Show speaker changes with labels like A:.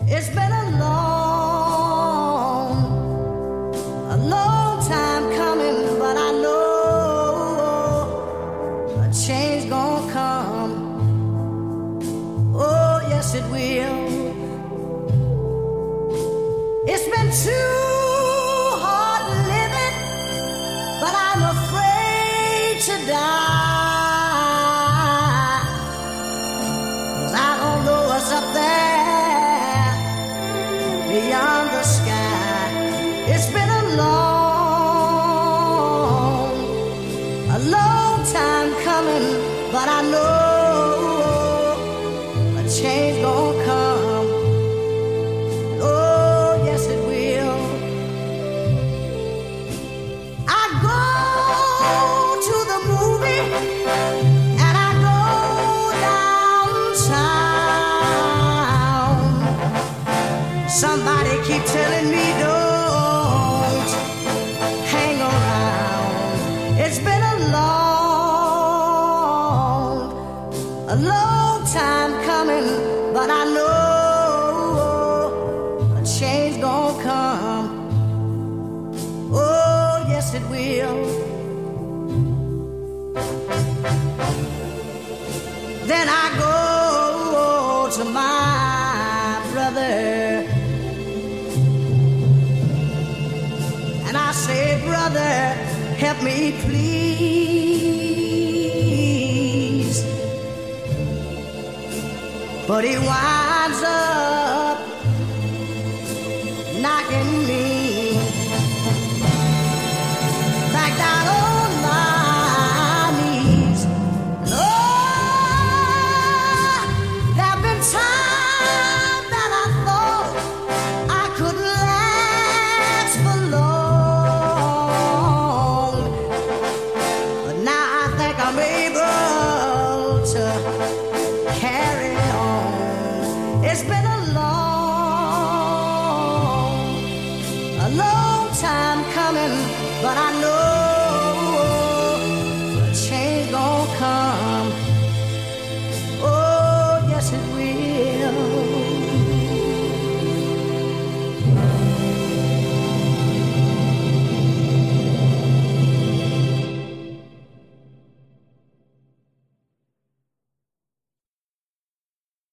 A: It's been a long time coming, but I know a change gonna come. Oh, yes, it will. It's been too hard living, but I'm afraid to die. 'Cause I don't know what's up there beyond the sky. It's been a long time coming, but I know a change gonna come. Oh, yes, it will. I go to the movie and I go downtown. Somebody keep telling me don't hang around. It's been a long time coming, but I know a change gonna come. Oh, yes, it will. Then I go to my brother and I say, brother, help me please. But he winds up knocking me back down on my knees. Oh, there've been times that I thought I could last for long, but now I think I'm able to carry on. It's been a long